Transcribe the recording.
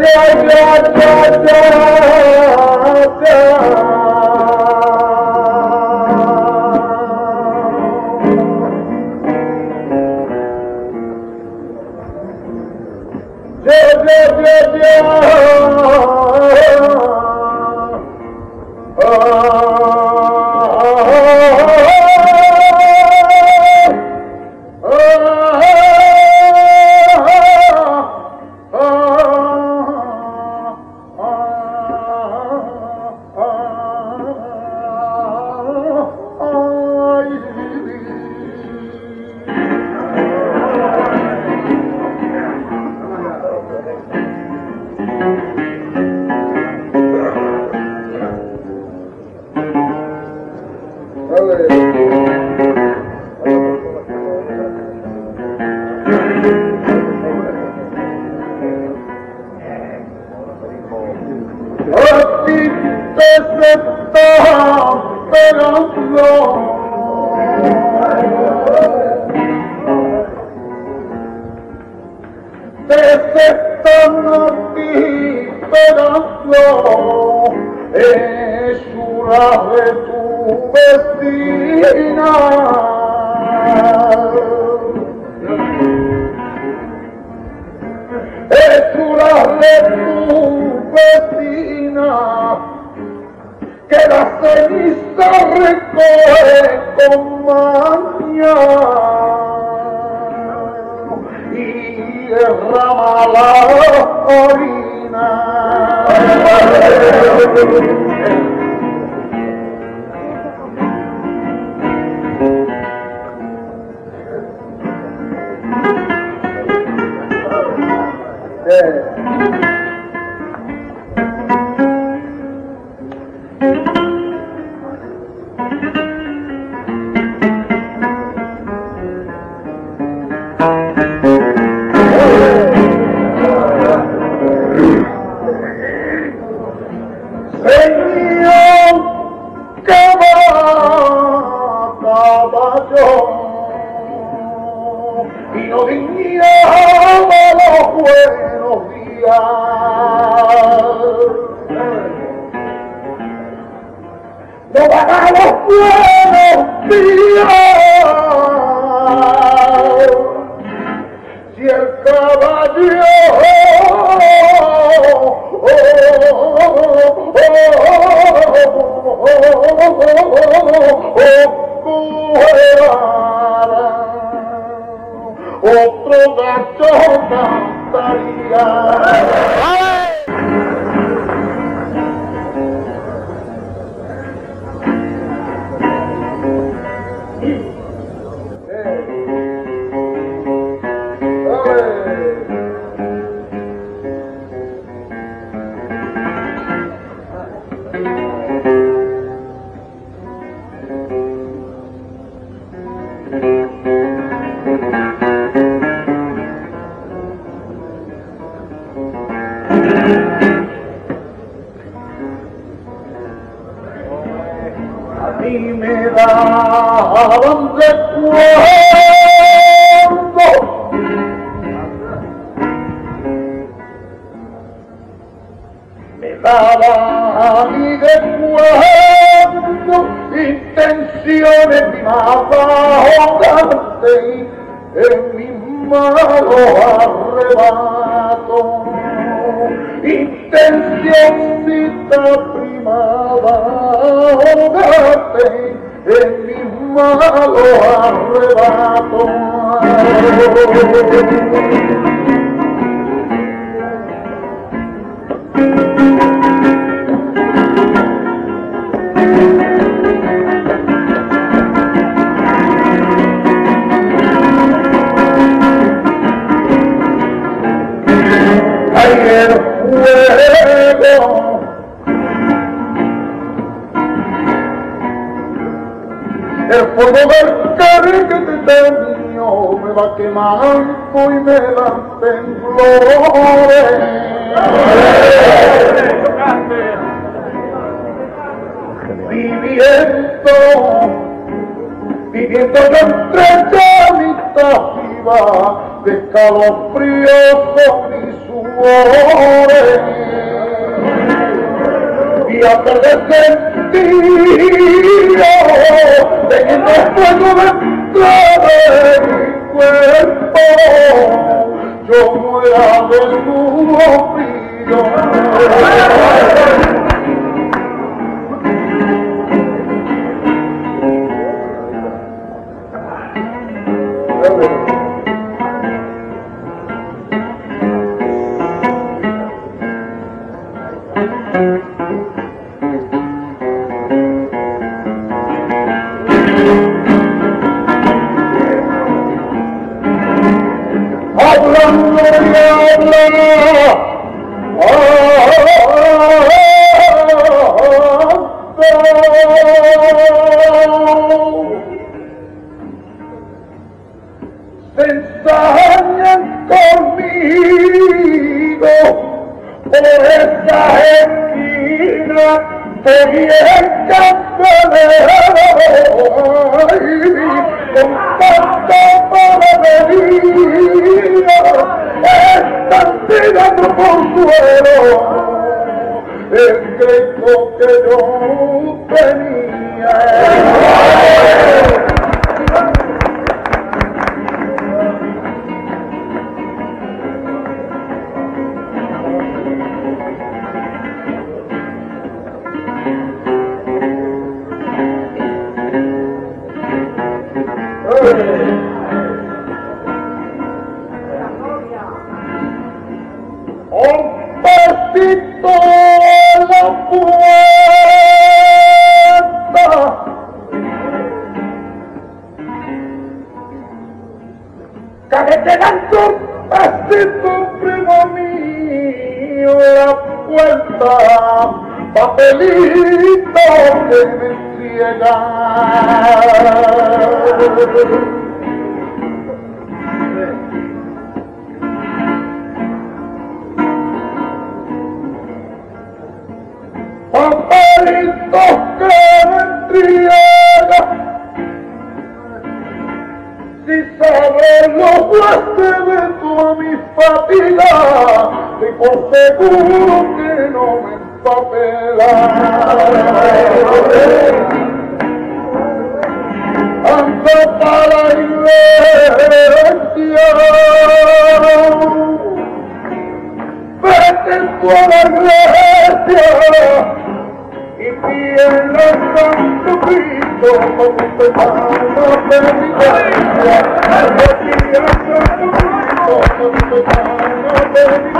De escalofríos con mi cuore y a perder sentido teniendo fuego dentro de mi cuerpo yo muera desnudo frío. Hablando y habla, se ensañan conmigo por esa esquina que bien con tanta panadería están tirando consuelo el crédito que yo tenía. Un pasito a la puerta careteando un pasito primo mío la puerta papelito que me ciega. Papelitos que me entrega si sabes los jueces de toda mi fatiga y por seguro que no me empapela. Ando para la iglesia, vete tú a la iglesia y pide a Santo Cristo como pecado penitencia. Pide a Santo Cristo como pecado penitencia.